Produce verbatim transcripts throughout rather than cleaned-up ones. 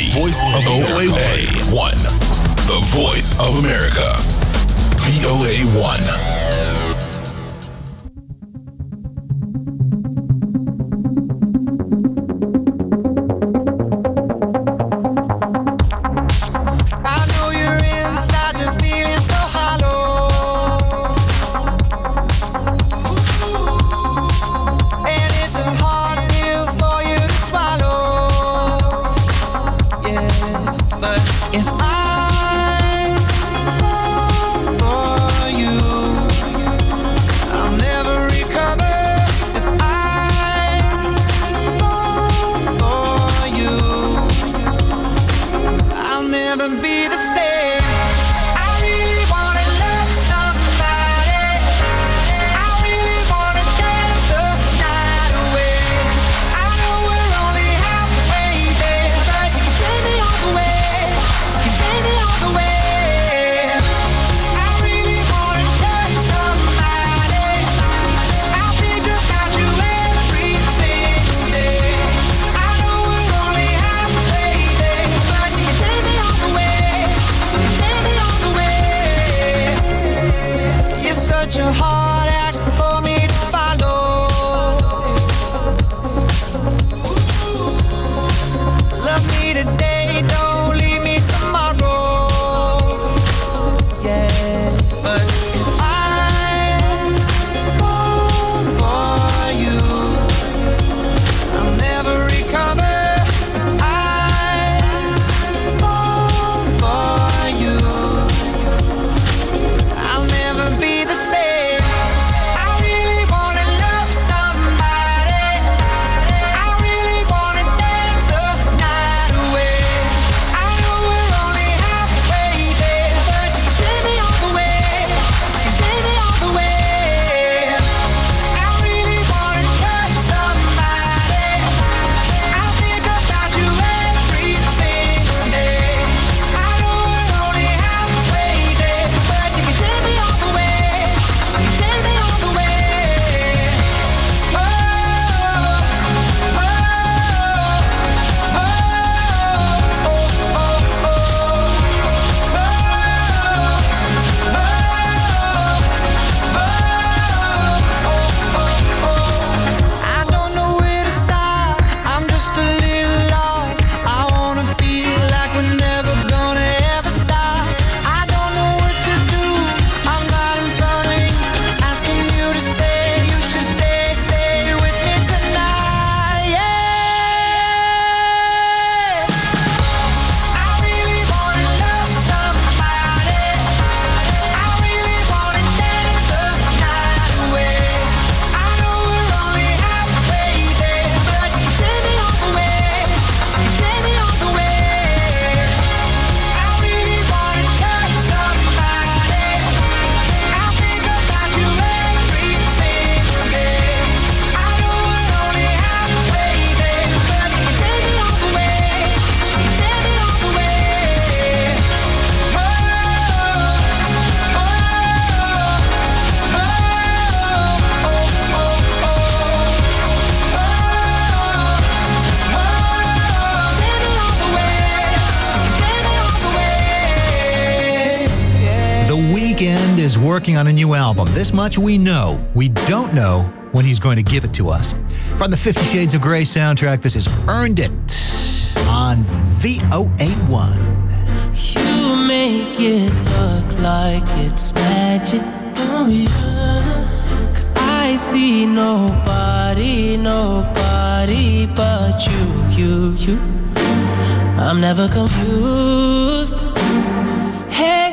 voice of O A one. The voice of America. V O A one. Working on a new album. This much we know. We don't know when he's going to give it to us. From the Fifty Shades of Grey soundtrack, this is Earned It on V O A one. You make it look like it's magic, oh yeah. Cause I see nobody, nobody but you, you, you. I'm never confused. Hey,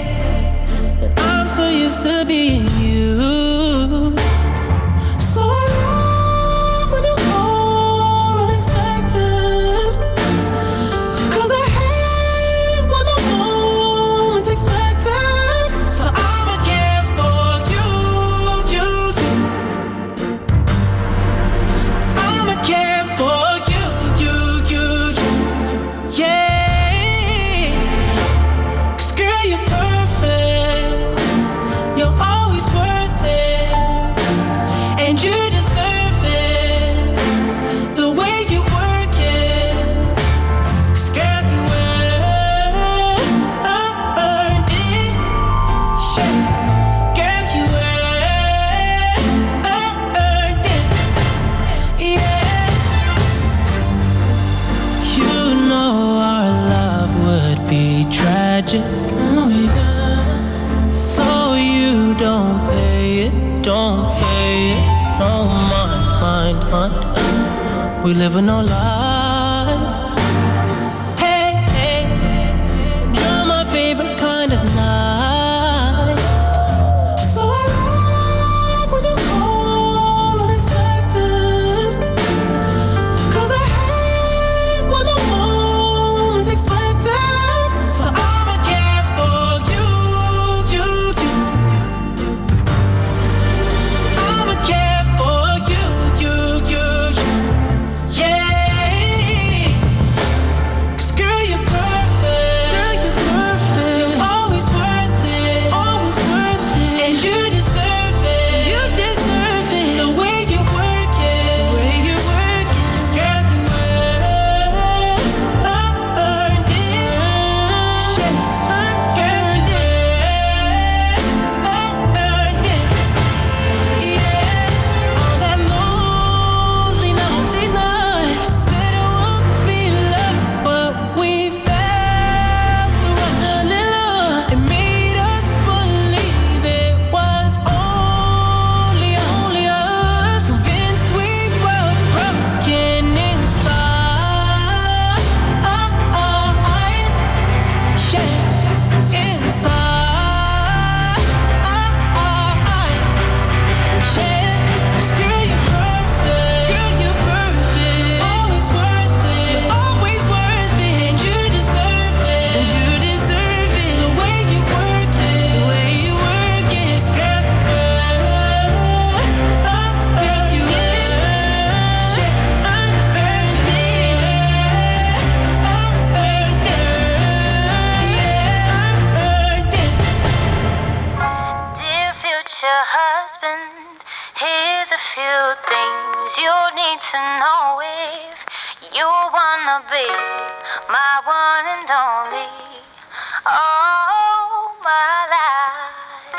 so used to being used. So I love when you call unexpected. Cause I hate when the moment's expected. So I'ma care for you, you, you. I'ma care for you, you, you, you. Yeah. Cause girl, you're perfect. You're always worth magic. Oh yeah. So you don't pay it, don't pay it. No mind, mind, mind. We live in no lies. Hey, hey, you're my favorite kind of night. So I love when you call unexpected. 'Cause I hate when the moment's expected. So I'ma care for you, you, you. I'ma care for you, you, you, you. Yeah. 'Cause girl, you're perfect. Girl, you're perfect. You're always worth it. Always worth it. And you deserve it. You deserve it. The way you work it. The way you work it. 'Cause girl, you earned, earned it. Shit. Girl, you did. Earned it. Yeah. All that lonely night. Said it would be love, but we felt the rush. It made us believe it was only us. Only us. Convinced we were broken inside. Yeah. Inside. Yeah. 'Cause girl, you're perfect. Girl, you're perfect. Always worth it. Always worth it. And you deserve it. And you deserve it. The way you work it. The way you work it. 'Cause girl, you earned, girl, you did. Shit. Earned it. Earned it. Yeah. Earned it. Dear future husband, here's a few things you need to know if you wanna be my one and only. All my life.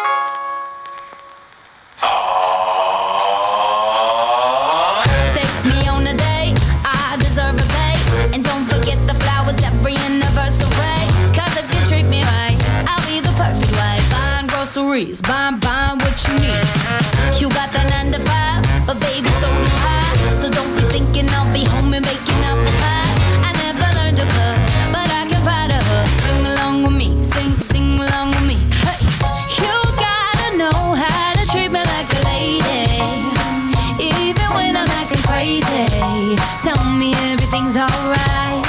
Take me on a date, I deserve a pay. And don't forget the flowers every anniversary. 'Cause if you treat me right, I'll be the perfect wife. Buying groceries, buying, buying what you need. You got that nine to five, but baby so do I. So don't be thinking I'll be home and making apple pies. I never learned to cook, but I can find a hook. Sing along with me, sing, sing along with me. Hey, you gotta know how to treat me like a lady. Even when I'm acting crazy, tell me everything's alright.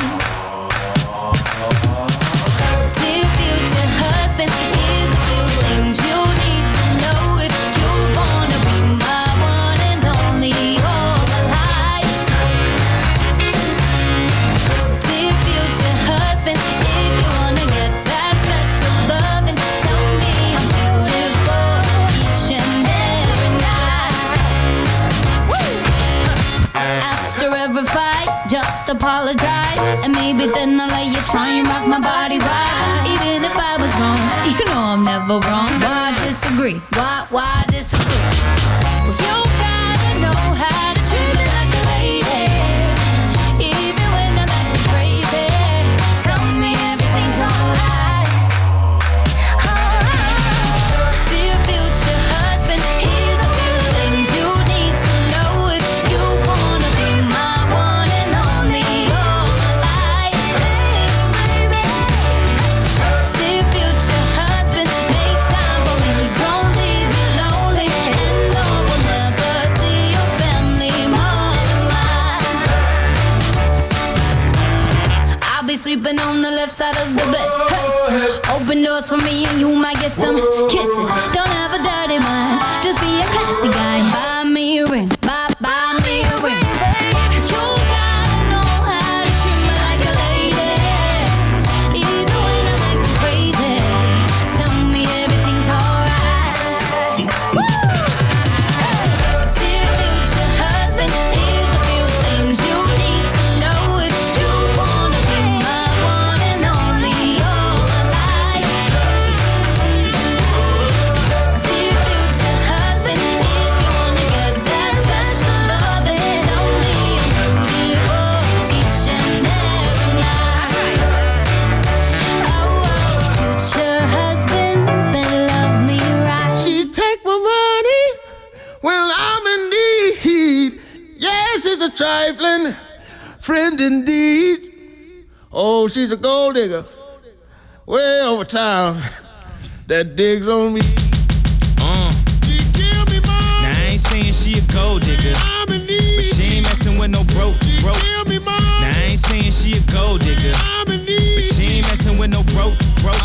Dear future husband, here's a few things you need to know if you wanna be my one and only all my life. Dear future husband, if you wanna get that special love, then tell me I'm beautiful each and every night. After every fight, just apologize, and maybe then I'll let you try and rock my body right. Even if I was wrong, you know I'm never wrong. Why disagree? Why, why disagree? Well, you gotta know how to treat me like a lady. Even when I'm acting crazy, tell me everything's alright. Dear future husband, here's a few things you need to know if you wanna be my one and only all my life. Dear future husband, make time for me, don't leave me lonely. And no, we'll never see your family more than mine. I'll be sleeping on the left side of the bed. Hey. Open doors for me and you might get some kisses. Don't have a dirty mind, just be a classy guy. Buy me a ring, buy, buy me a ring. You gotta know how to treat me like a lady. Even when I'm acting crazy, tell me everything's alright. Dear future husband, here's a few things you need to know if you wanna be my one and only all my life. Dear friend indeed. Oh, she's a gold digger, way over town, that digs on me. Uh. Now I ain't saying she a gold digger, but she ain't messing with no broke, broke. Now I ain't saying she a gold digger, but she ain't messing with no broke, broke.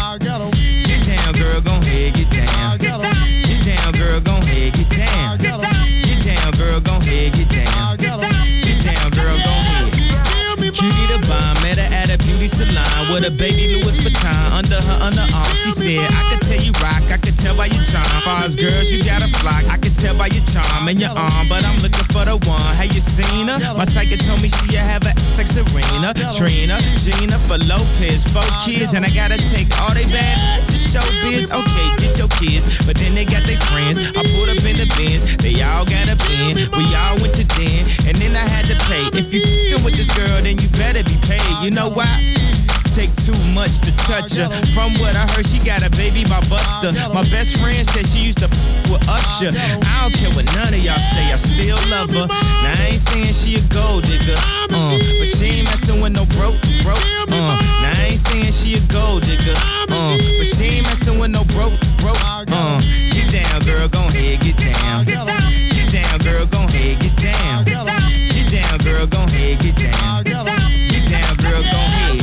Get down, girl, gon' head, get down. Get down, girl, gon' head, get down. Get down, girl, gon' head, get down. Get down, girl, gon' head. Cutie the bomb, met her at a beauty salon with a baby Louis Vuitton under her underarm. She said, I could tell you rock, I could tell by your charm. Far as girls, you got a flock, I could tell by your charm and your arm, but I'm looking for the one. Have you seen her? My psychic told me she'll have a like Serena, Trina, Gina for Lopez, four kids, and I gotta take all they bad to showbiz. Okay, get your kids, but then they got their friends. I pulled up in the Benz, they all got a bin. We all went to den, and then I had to pay. If you f***ing with this girl, then you better be paid. You know why? Take too much to touch her. From what I heard, she got a baby by Buster. My best friend said she used to f with Usher. I don't care what none of y'all say, I still love her. Now I ain't saying she a gold digger, uh, but she ain't messing with no broke, broke. Uh, now I ain't saying she a gold digger, uh, but she ain't messing with no broke, broke. Uh, get down, girl, gon' head, get down. Get down, girl, gon' head, get down. Get down, girl, gon' head, get down. Get down, girl, gon' head.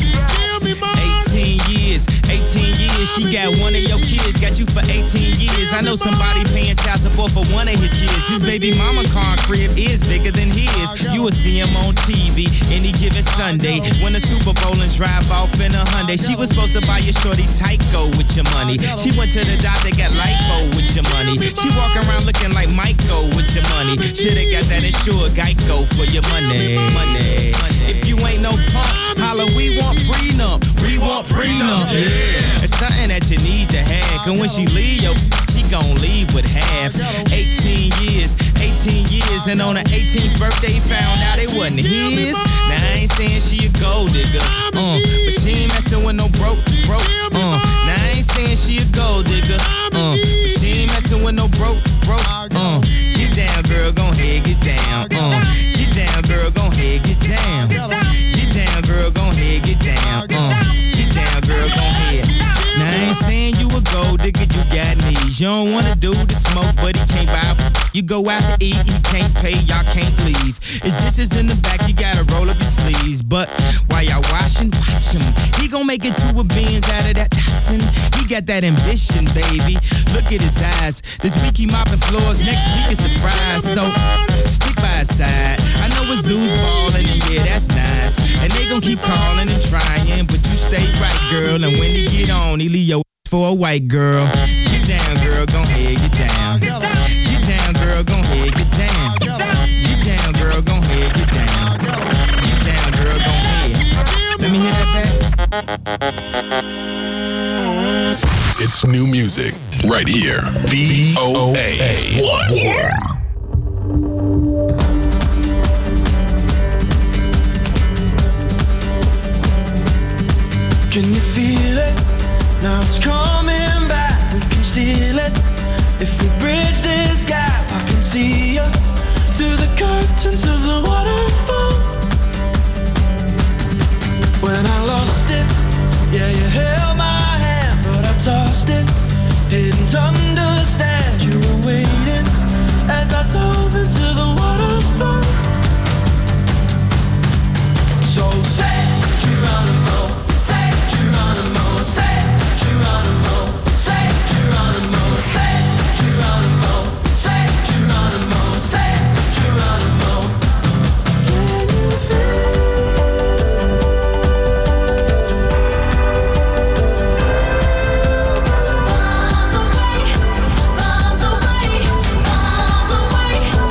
eighteen years, eighteen years, she got one of your kids, got you for eighteen years. I know somebody paying child support for one of his kids. His baby mama car crib is bigger than his. You will see him on T V any given Sunday. Win the Super Bowl and drive off in a Hyundai. She was supposed to buy your shorty Tyco with your money. She went to the doctor, got lipo with your money. She walk around looking like Michael with your money. Shoulda got that insured Geico for your money. Money. If you ain't no punk, holla, we want prenup. We want prenup. Yeah. It's something that you need to have. Cause when she leave, yo, she gon' leave with half. eighteen years, eighteen years. And on her eighteenth birthday, found out it wasn't his. Now I ain't saying she a gold digger, uh, but she ain't messing with no broke, broke. Uh, now I ain't saying she a gold digger, uh, but she ain't messing with no broke, broke. Uh, get down, girl, gon' head, get down. Uh, get down, girl, gon' head, get down. Get down, girl, gon' head, get down. Uh, get down, girl, gon' head. Now I ain't saying you a gold digger, you got knees. You don't wanna do the smoke, but he can't buy. You go out to eat, he can't pay, y'all can't leave. His dishes in the back, you gotta roll up your sleeves. But while y'all washing, watch him. He gon' make it to a beans out of that Datsun. He got that ambition, baby. Look at his eyes. This week he mopping floors, next week is the fries. So stick by his side. I know his dudes ballin', and yeah, that's nice. And they gon' keep calling and trying, but you stay right, girl. And when he get on, he leave your for a white girl. Get down, girl, gon' head, get down. Get down, girl, gon' head, get down. Get down, girl, gon' head, get down. Get down, girl, gon' head. Let me hear that back. It's new music right here. V O A one. Can you feel it? Now it's coming back, we can steal it. If we bridge this gap, I can see you through the curtains of the waterfall. When I lost it, yeah, you held my hand, but I tossed it. Didn't understand you were waiting as I dove into the waterfall. So say, Geronimo, say, Geronimo, say, Geronimo, say, Geronimo, say, Geronimo, say, Geronimo, say, Geronimo. Can you feel? Miles away, miles away, miles away.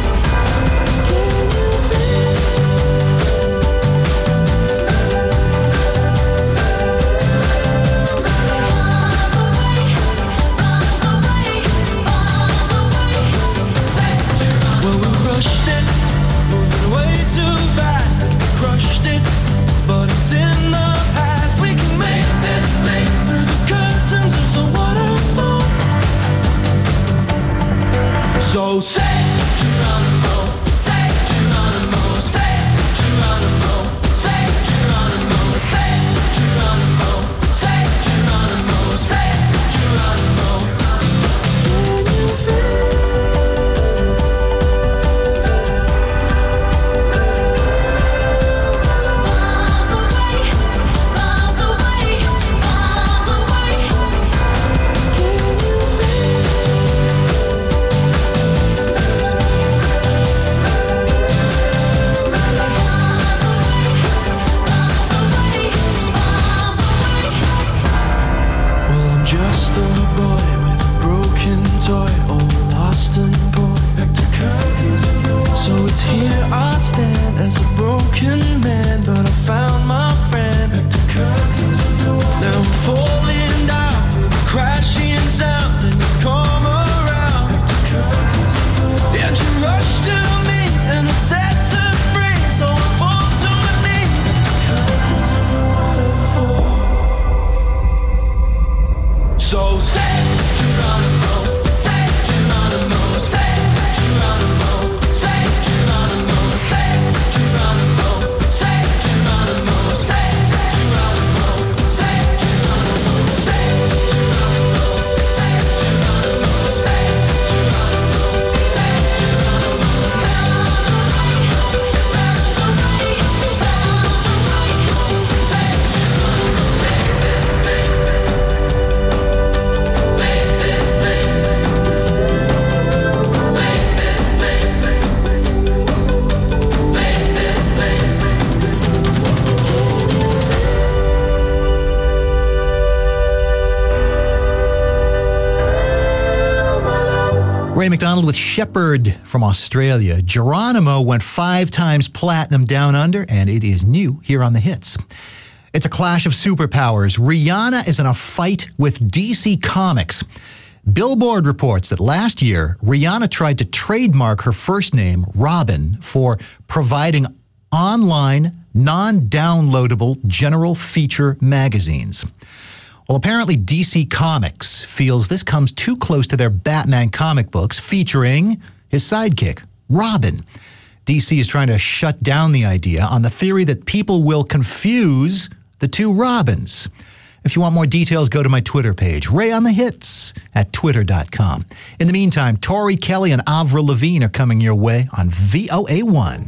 just a boy with a broken toy, all lost and gone. So it's here I stand as a broken man, but I found my friend. Now I'm falling down through the crashing sound, and you come around, and you rush to me, and it sets us free. So I fall to my knees. So say Geronimo, say Geronimo, say Geronimo, say Geronimo, say Geronimo, say Geronimo, say Geronimo, say Geronimo, say Geronimo, say Geronimo, say Geronimo, say Ray McDonald with Shepherd from Australia. Geronimo went five times platinum down under, and it is new here on the hits. It's a clash of superpowers. Rihanna is in a fight with D C Comics. Billboard reports that last year, Rihanna tried to trademark her first name, Robin, for providing online, non-downloadable general feature magazines. Well, apparently D C Comics feels this comes too close to their Batman comic books featuring his sidekick, Robin. D C is trying to shut down the idea on the theory that people will confuse the two Robins. If you want more details, go to my Twitter page, Ray on the Hits at twitter dot com. In the meantime, Tori Kelly and Avril Lavigne are coming your way on V O A one.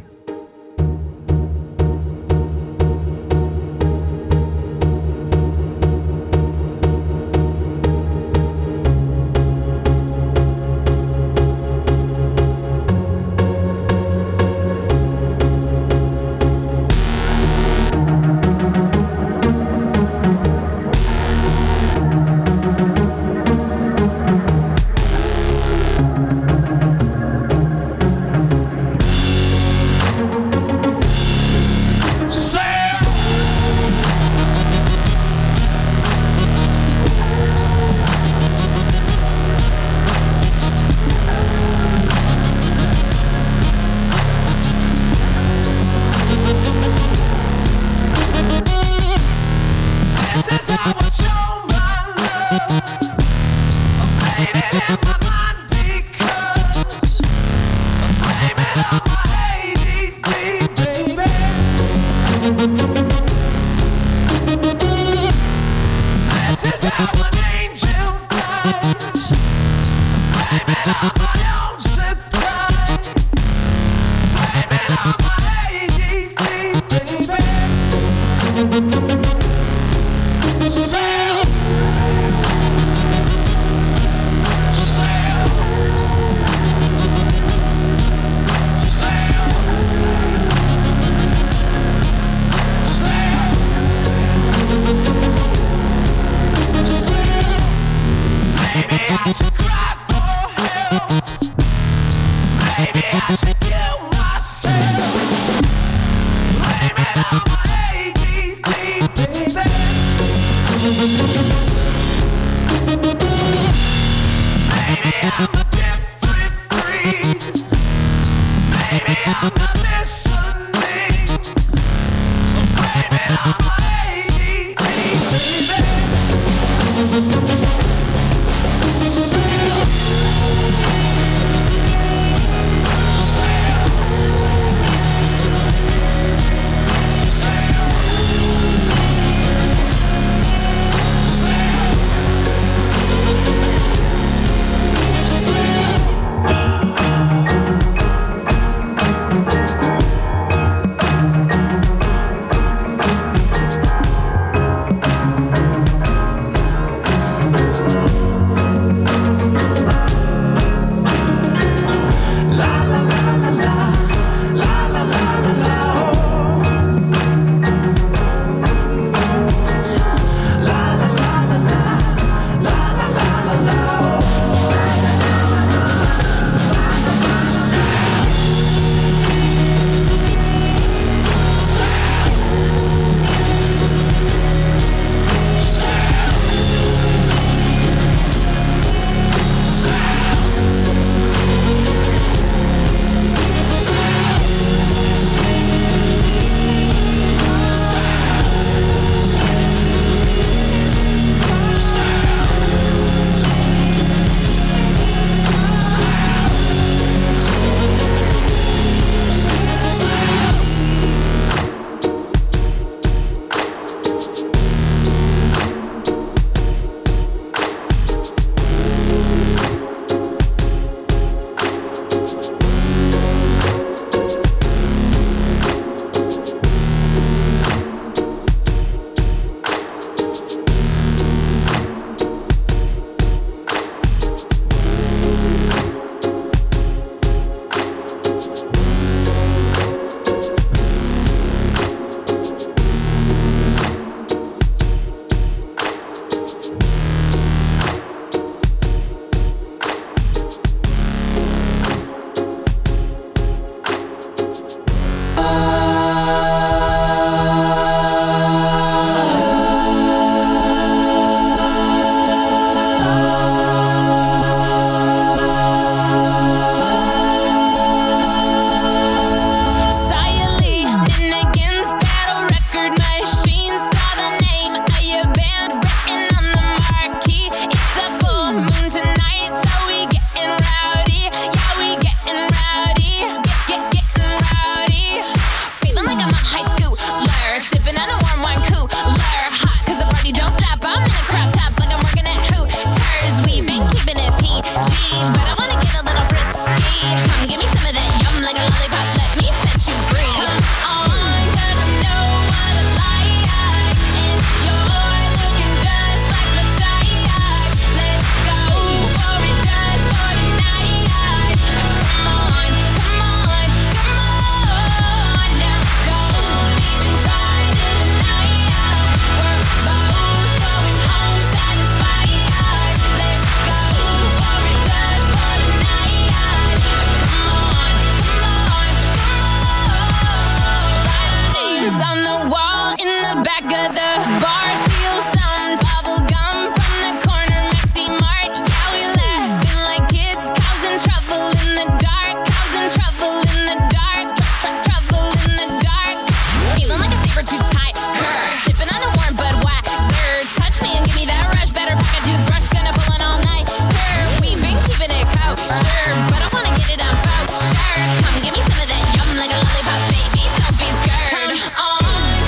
bar, steal some bubble gum from the corner Maxi Mart. Yeah, we laughing like kids, causing trouble in the dark, causing trouble in the dark, tr- tr- trouble in the dark. Feeling like a saber tooth tight, grr, sipping on a warm Budweiser. Touch me and give me that rush, better pack a toothbrush, gonna pull it all night, sir. We've been keeping it kosher, but I wanna get it on voucher. Come give me some of that yum like a lollipop, baby. Don't be scared. Come on.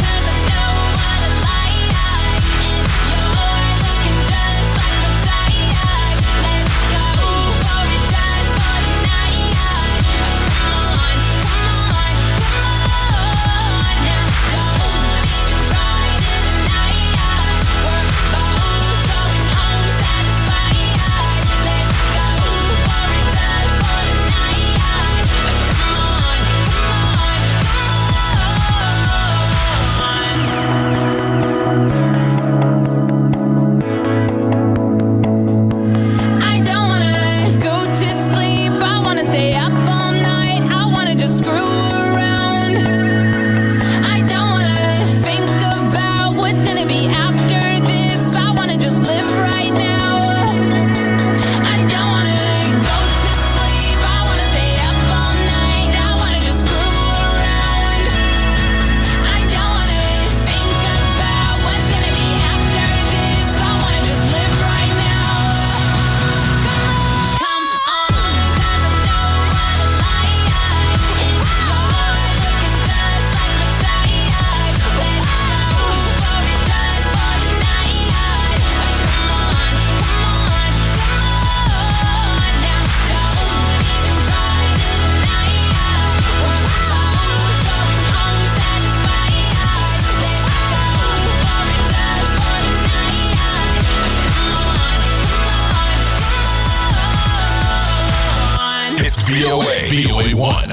V O A, V O A one.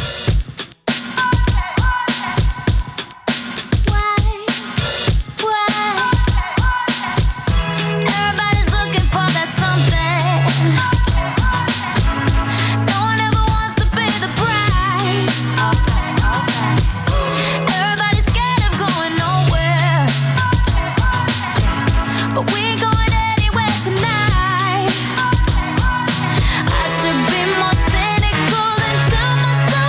Everybody's looking for that something. No one ever wants to pay the price. Everybody's scared of going nowhere, but we're going anywhere tonight. I should be more cynical than tell myself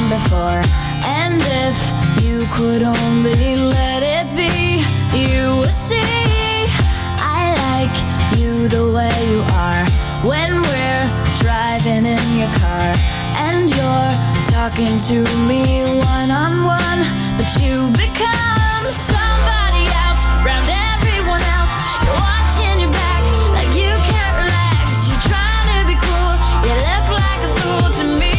before. And if you could only let it be, you would see I like you the way you are. When we're driving in your car and you're talking to me one-on-one, but you become somebody else round everyone else. You're watching your back like you can't relax. You're trying to be cool, you look like a fool to me.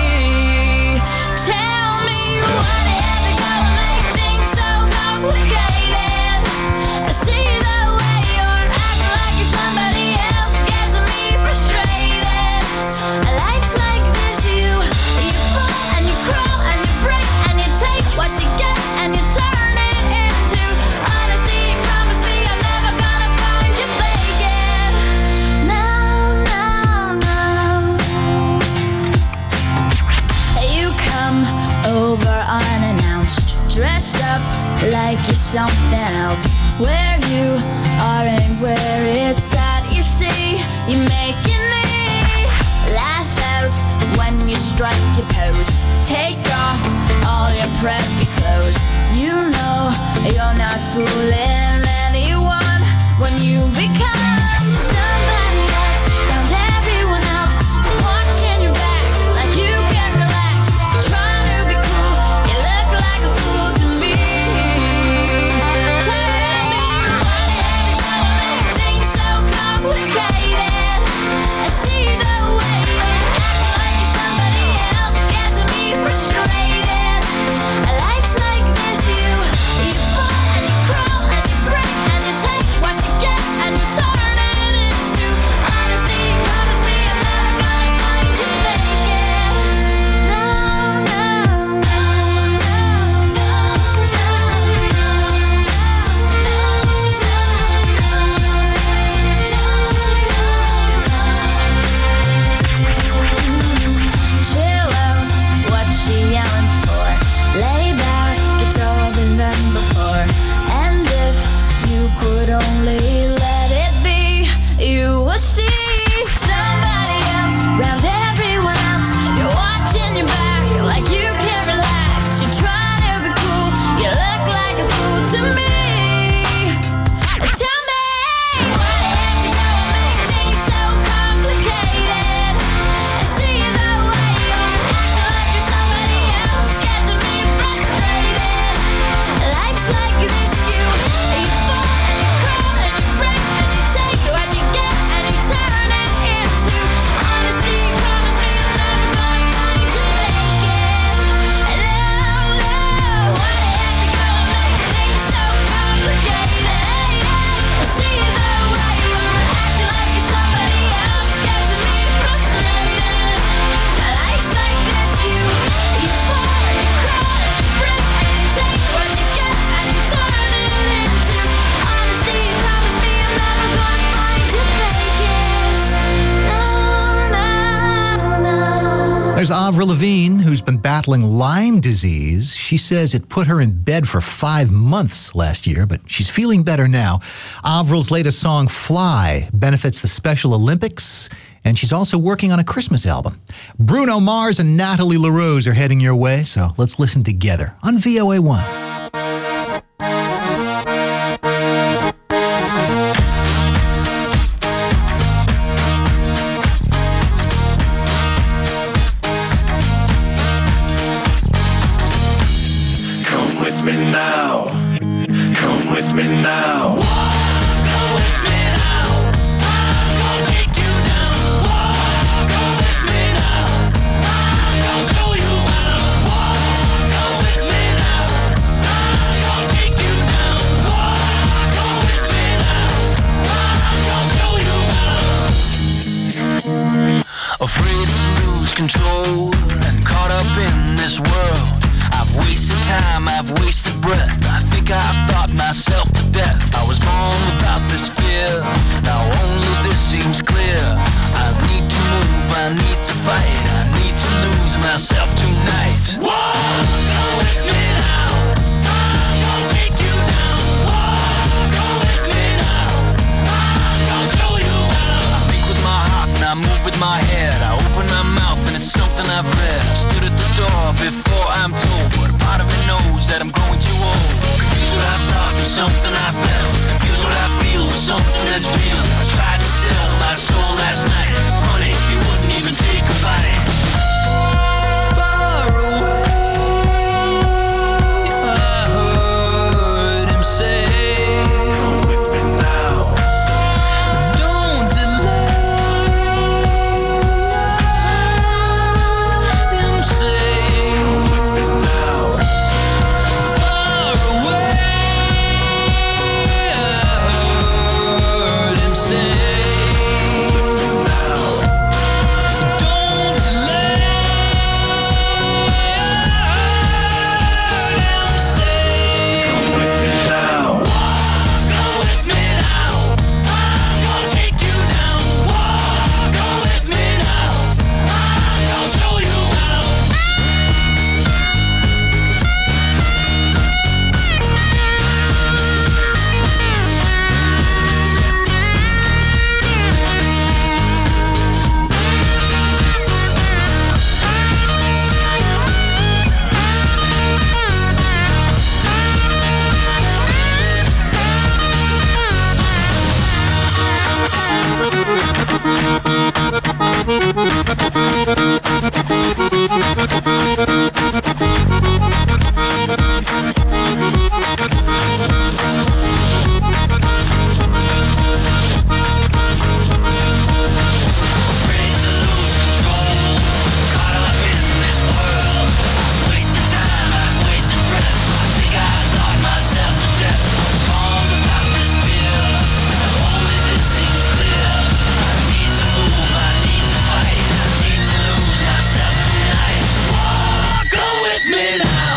Tell me what is it gonna make things so complicated? I see the way you're acting like you're somebody else gets me frustrated. Life's like this, you you fall and you crawl and you break and you take what you get and you turn it into honesty. Promise me I'm never gonna find you faking. No, no, no. You come over unannounced, dressed up like you're something else. Where you are and where it's at, you see, you make me laugh out when you strike your pose. Take off all your preppy clothes. You know you're not fooling anyone when you become somebody else around everyone else. You're watching your back like you can't relax. You're trying to be cool, you look like a fool to me. Tell me what is gonna make things so complicated? I see the way you're acting like you're somebody else gets me frustrated. Life's like this, you you fall and you crawl and you break and you take what you get and you turn it into honesty. Promise me I'm never gonna find you faking. No, no, no, no, chill out, what you yelling for? Lay back, it's all been done before. And if you could only let it be, you will see somebody else round everyone else. You're watching your back like you can't relax. You're trying to be cool, you look like a fool to me. Tell me what is gonna make things so complicated? I see the way you're acting like you're somebody else gets me frustrated. Life's like this, you you fall and you crawl and you break and you take what you get and you turn it into honesty. Promise me I'm never gonna find you faking. No, no, what is gonna make things so complicated? I see the way you're acting like you're somebody else gets me frustrated. Life's like this, you you fall and you crawl and you break and you take what you get and you turn it into honesty. Promise me I'm never gonna find you faking. No, no, no. There's Avril Lavigne, who's been battling Lyme disease. She says it put her in bed for five months last year, but she's feeling better now. Avril's latest song, Fly, benefits the Special Olympics, and she's also working on a Christmas album. Bruno Mars and Natalie LaRose are heading your way, so let's listen together on V O A one. Come with me now. Come with me now. Come with me now. I'm gonna take you down. Come with me now. I'm gonna show you how. Come with me now. I'm gonna take you down. Come with me now. I'm gonna show you how. Afraid to lose control and caught up in this world. I've wasted time, I've wasted breath. I think I've thought myself to death. I was born without this fear. Now only this seems clear. I need to move, I need to fight. I need to lose myself tonight. Whoa, go with me now. I'm gonna take you down. Whoa, go with me now. I'm gonna show you how. I think with my heart and I move with my head. I open my mouth and it's something I've read. I stood at the store before that's real. I tried to sell my soul last night. Funny, you wouldn't even take a bite. Far away, I heard him say, come with me now. Don't delay. Him say, come with me now. Far away, I heard him say, come with me now. Don't delay. Him say, come with me now. Go with me now. I'm gonna take you down. Go with me now. I'm gonna show you how. Afraid to lose control, caught up in this world. I've wasted time, I've wasted breath. I think I thought myself to death. Gone without this fear. Only this seems clear. I need to move, I need to fight. I need to lose myself tonight. Go with me now.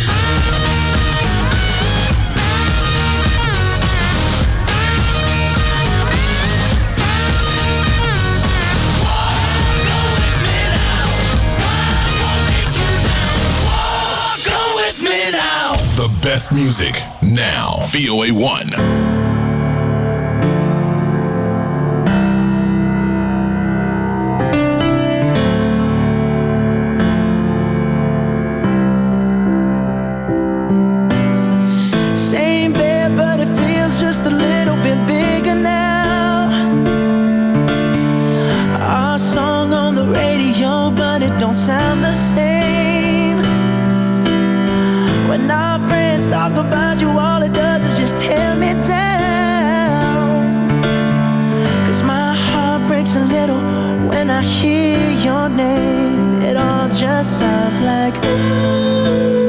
Go with me now. I'm gonna take you down. Go with me now. The best music now. V O A one. Same bed, but it feels just a little bit bigger now. Our song on the radio, but it don't sound the same. When our friends talk about you, all it does is just tear me down. Cause my heart breaks a little when I hear your name. It all just sounds like ooh.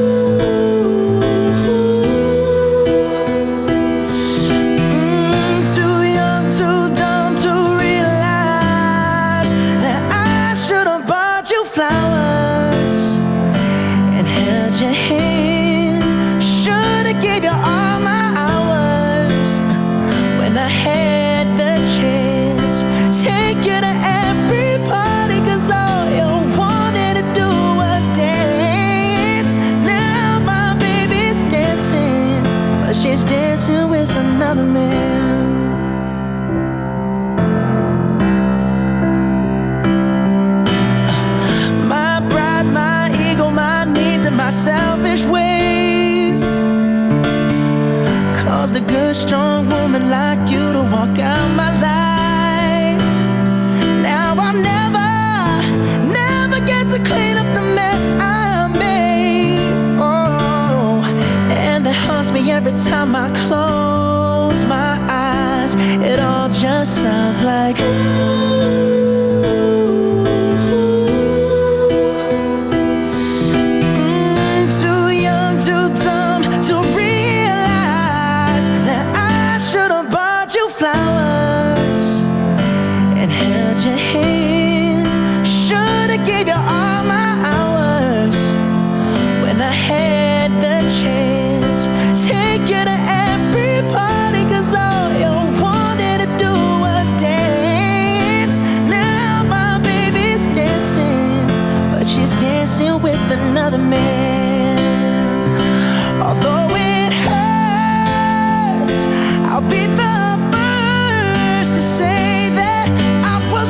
Mm, too young, too dumb to realize that I should have bought you flowers and held your hand. Should have gave you all my hours when I had the chance. Take you to every party, cause all you wanted to do was dance. Now my baby's dancing, but she's dancing with another man. My pride, my ego, my needs, and my selfish ways caused a good, strong woman like you to walk out my life. Now I'll never, never get to clean up the mess I made. Oh, and that haunts me every time I close my eyes. It all just sounds like ooh. Mm, too young, too dumb to realize that I should have bought you flowers and held your hand. Should have gave you all my hours when I had the chance. Take you to every party, cause all you wanted to do was dance. Now my baby's dancing, but she's dancing with another man. Although it hurts, I'll be the first to say that I was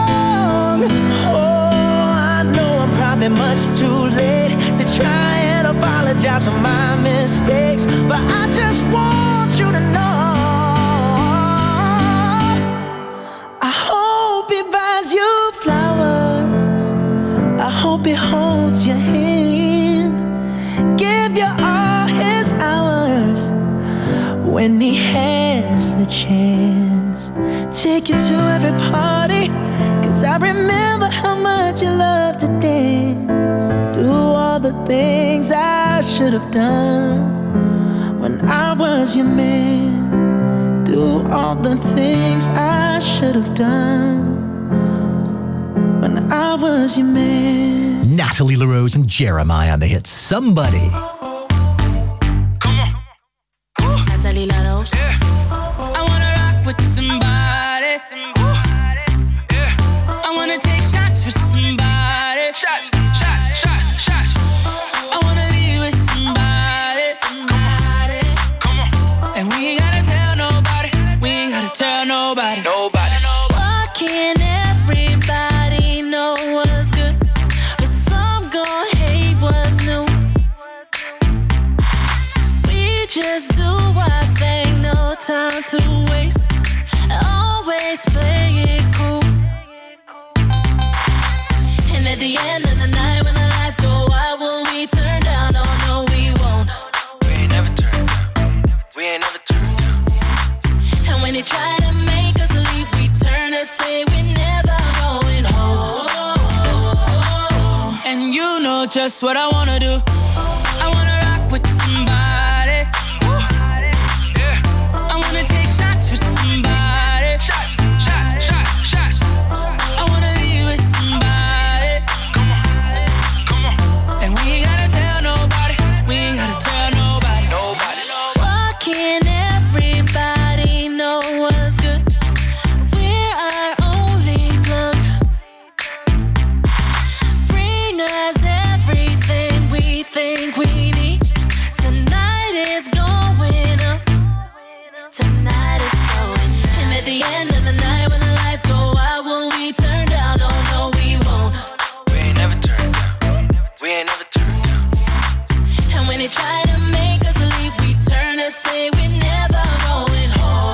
wrong. Oh, I know I'm probably much too late to try and apologize for my mistakes, but I just want you to know I hope he buys you flowers, I hope he holds your hand, give you all his hours when he has the chance. Take you to every party, cause I remember how much you love to dance. Do all the things I should have done when I was your man. Do all the things I should have done when I was your man. Natalie LaRose and Jeremiah on the hit Somebody. Natalie LaRose. Yeah. I wanna rock with somebody. Yeah. I wanna take shots with somebody. Shots, shots, shots, shots. I wanna leave with somebody. Somebody. Come on. And we ain't gotta tell nobody. We ain't gotta tell nobody. Nobody. Why can't everybody know what's good, but some gon' hate what's new? We just do our thing, no time to waste. Always play it cool. And at the end of the night, when the lights go out, will we turn down? Oh no, we won't. We ain't never turned down. We ain't never turned down. And when they try to make us leave, we turn and say we're never going home. And you know just what I wanna do. I wanna rock with somebody. Yeah. I wanna take shots with somebody. Shots, shots, shots, shots. I wanna leave with somebody. Come on, come on. And we ain't gotta tell nobody. We ain't gotta tell nobody. Nobody, nobody. Why can't everybody know what's good? We're our only plug. Bring us everything we think we need. Tonight is going up. Tonight is going up. And at the end of the night, when the lights go out, will we turn down? Oh no, we won't. We ain't never turned down. We ain't never turned down. And when they try to make us leave, we turn and say we're never going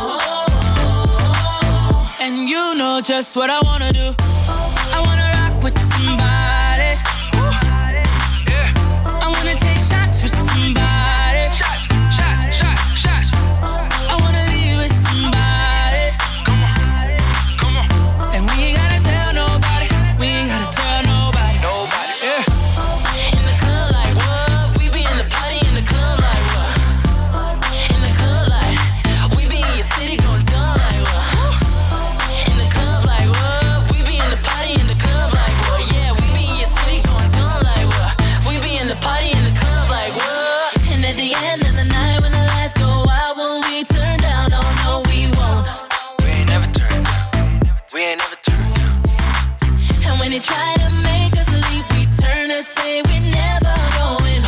home. And you know just what I wanna do. I wanna rock with somebody. Yeah. I wanna take shots with somebody. Shots, shots, shots, shots. I wanna leave with somebody. Come on, come on. And we ain't gotta tell nobody. We ain't gotta tell nobody. Nobody. Yeah. In the club like what? We be in the party in the club like what? In the club like we be in your city gon' done like what? In the club like what? We be in the party in the club like what? Yeah, we be in your city gon' done like what? We be in the party in the club like what? And at the end of the night, when the lights go out, will we turn down? Oh no, we won't. We ain't never turned down. We ain't never turned down. And when they try to make us leave, we turn and say we're never going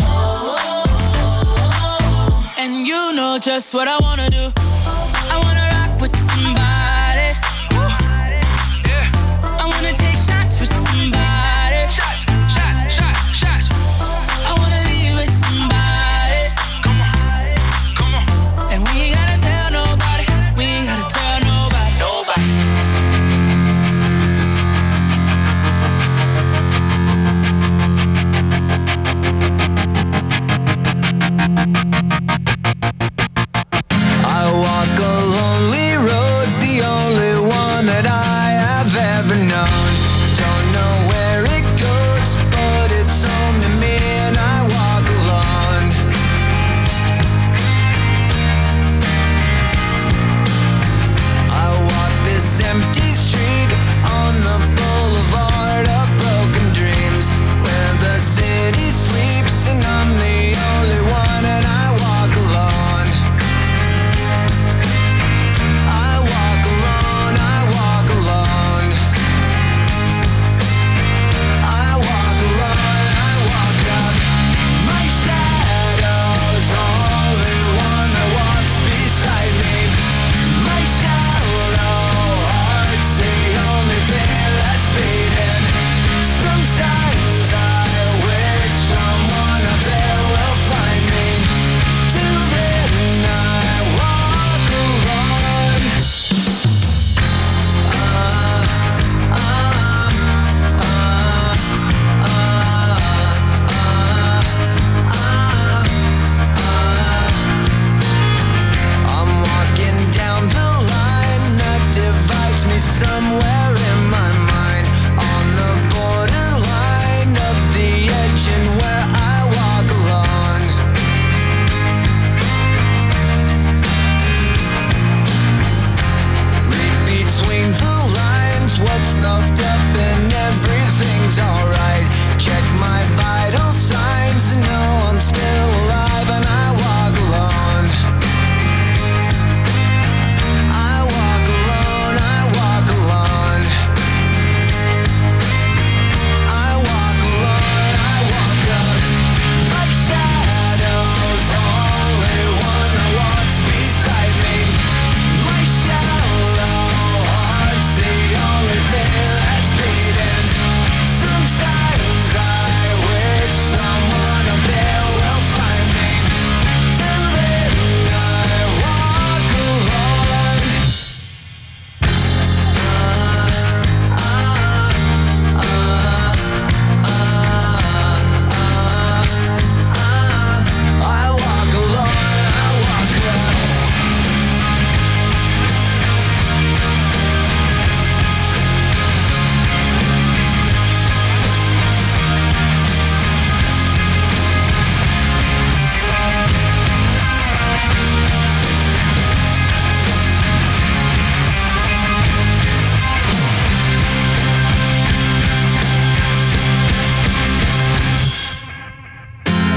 home. And you know just what I wanna do. I wanna rock with somebody. Yeah. I wanna take shots with somebody. Shots, shots, shots, shots. I wanna leave with somebody. Come on, come on. And we ain't gotta tell nobody. We ain't gotta tell nobody. Nobody. I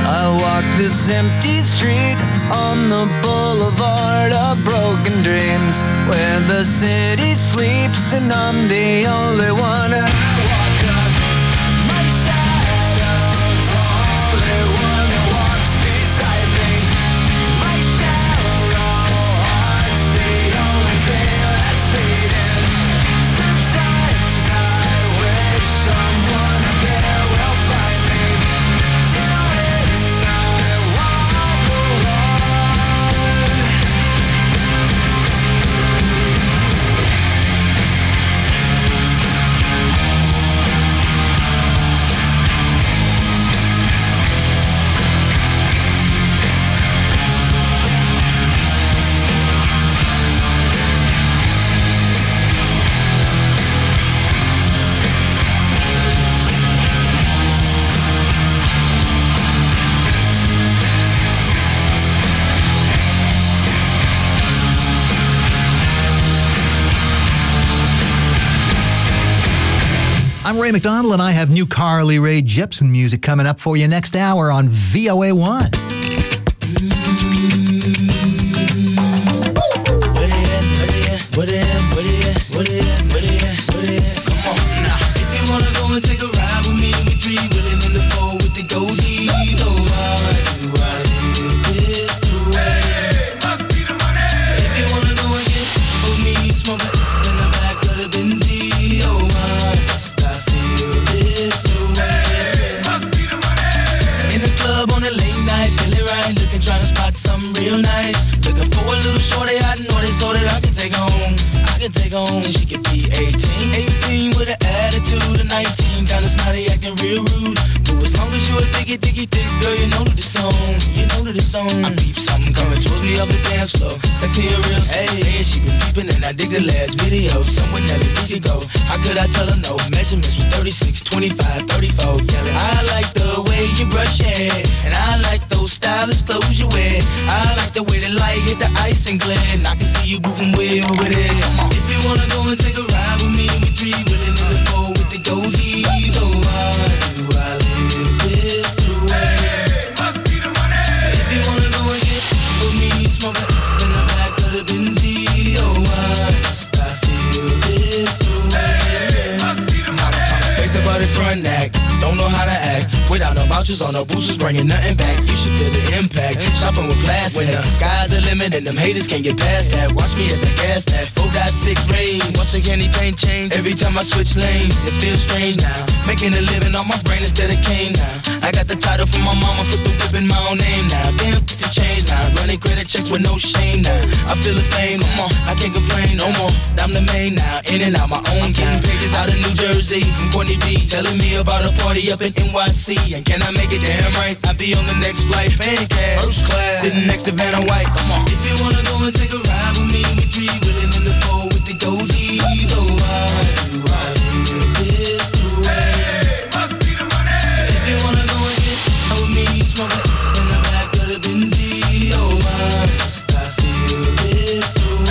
I walk this empty street on the boulevard of broken dreams, where the city sleeps and I'm the only one. I walk up, my shadow's only one who walks beside me. My shallow heart's the only thing that's beating. Sometimes I wish someone there will find me. Till then I walk alone. I'm Ray McDonald, and I have new Carly Rae Jepsen music coming up for you next hour on V O A one. What it at, what it at, what it at, what it at, what it at? Come on now. If you wanna go and take a ride with me, we three willing in the four with the goatees. Oh, why do I live this way? Must be the money. If you wanna go and get with me, smoke it in the back of the Benzie. Oh, why must I feel this way? Must be the money. In the club on a late night, feeling right, looking, trying to spot something real nice. Looking for a little shorty, I know this so that I can take home. I can take home. She could be eighteen, eighteen with an attitude of nineteen, kinda snotty, acting real rude. But as long as you a diggy, diggy, dick girl, you know that it's on. You know that it's on. I peep something coming towards me up the dance floor. Sexy and real, hey, saying she been peeping and I dig the last video. Somewhere Nelly we could go. How could I tell her no? Measurements was thirty-six, twenty-five, thirty-four. Yelling, I like the way you brush your hair, and I like those stylish clothes you wear. I like the way the light hit the ice and glare, and I can see you moving way over there. If you wanna go and take a ride with me, we three willing in the four with the goatees. Oh, why do I live this way? Must be the money. If you wanna go and get with me, smoke it in the back of the Benzie. Oh, why must I feel this way? Must be the money. Face about it front neck, don't know how to act. Without no vouchers or no boosters, bringing nothing back. You should feel the impact. Shopping with plastic. When the sky's the limit and them haters can't get past that. Watch me as I gas that. four point six rain. Once again, anything change. Every time I switch lanes, it feels strange now. Making a living on my brain instead of cane now. I got the title from my mama, put the whip in my own name now. Damn, the change now. Running credit checks with no shame now. I feel the fame, come on, I can't complain no more. I'm the main now, in and out my own time. Pages out of New Jersey from Courtney B, telling me about a party up in N Y C. And can I make it damn right? I'll be on the next flight, paying cash, first class, sitting next to Vanna White. Come on. If you wanna go and take a ride with me, we three willing in the four with the goatees. Oh, why do I live this way? Must be the money. If you wanna go and get with me, smoke it in the back of the Benzie. Oh, why must I feel this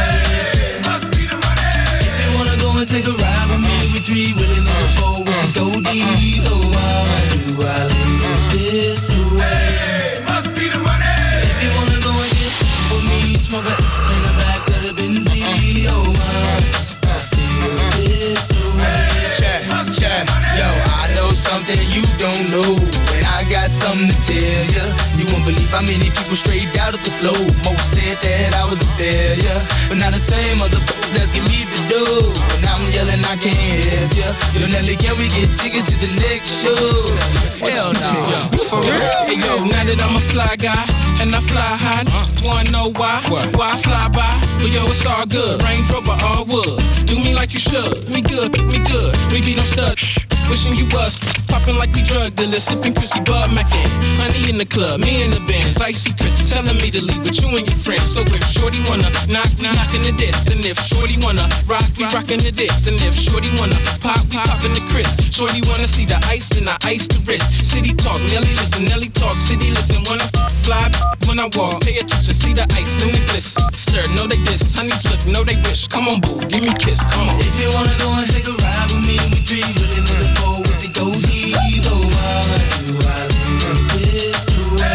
way? Must be the money. If you wanna go and take a ride with me, we three willing in the four with the goatees. Oh, why do I live this way? Must be the money. If you wanna go and get with me, smoke it in the back of the Benzie. Oh, why must I feel this way? Check, check. Yo, I know something you don't know, and I got something to tell ya. You won't believe how many people straight out of the flow. Most said that I was a failure, but now the same motherfuckers asking me to do. And now I'm yelling I can't help ya. Yo, Nelly, can we get tickets to the next show? Hell no. For real? Hey yo, now that I'm a fly guy and I fly high, wanna know why? Why I fly by? Well yo, it's all good. Range Rover, all wood. Do me like you should. Me good, me good. We be no stud. Wishing you was popping like we drug dealers, sipping Chrissy Bud Mackin. Honey in the club, me in the bands, icy Chris telling me to leave with you and your friends. So if Shorty wanna knock, we knockin' the diss, and if Shorty wanna rock, we rockin' the diss, and if Shorty wanna pop, we poppin' the Chris. Shorty wanna see the ice, then I ice the wrist. City talk, Nelly listen, Nelly talk, city listen. When I fly, when I walk, pay attention, see the ice in the bliss. Stir, know they diss, honeys look, know they wish. Come on, boo, give me a kiss, come on. If you wanna go and take a ride with me, we three really in the four with the goatees. Oh, why do I live this way?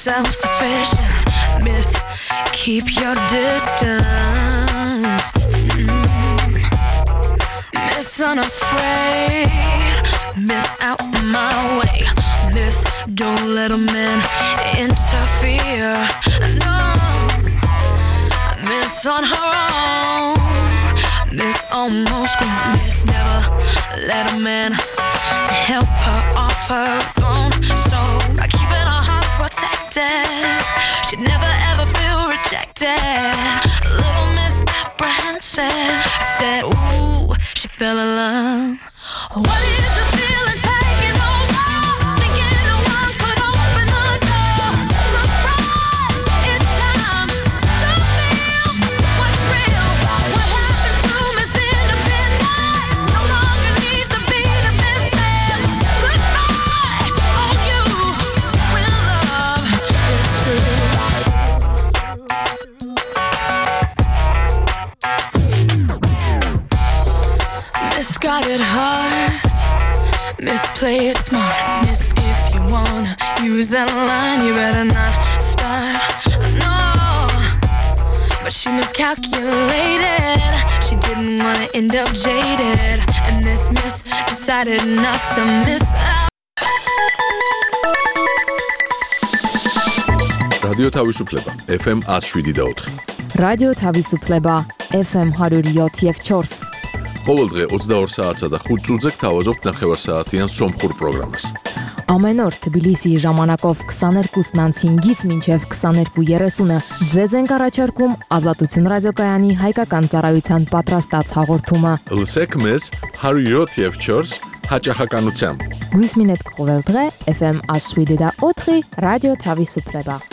self-sufficient. Miss, keep your distance. Mm. Miss, unafraid. Miss, out my way. Miss, don't let a man interfere. No, Miss on her own. Miss almost grown. Miss never let a man help her off her throne. So by keeping her heart protected, she'd never ever feel rejected. Little Miss apprehensive said, ooh, she fell in love. What is the feeling taking over? Thinking no one could open the door. Surprise, it's time to feel what's real. What happened to Miss Independence? No longer needs to be defensive. Goodbye, on you when love is true. Miss got it hard. Miss play it smart. Miss, if you wanna use that line, you better not start. No, but she miscalculated. She didn't wanna end up jaded. And this Miss decided not to miss out. Radio Tavisupleba, F M one oh seven point four. Radio Tavisupleba, F M one oh seven point four. ყოველ დღე ოცდაორ საათსა და ხუთ წუთზე გთავაზობთ ნახევარსაათიან სომხურ პროგრამას. Ամեն օր Թբիլիսիի ժամանակով քսաներկուսն հինգից մինչև քսաներկու երեսունը ձեզ ենք առաջարկում Ազատություն ռադիոկայանի հայկական ծառայության պատրաստած հաղորդումը։ Լսեք մեզ one oh seven point four հաճախականությամբ։ Գույս մինետ կողել დღե F M one oh seven point four Radio Tavisupleba.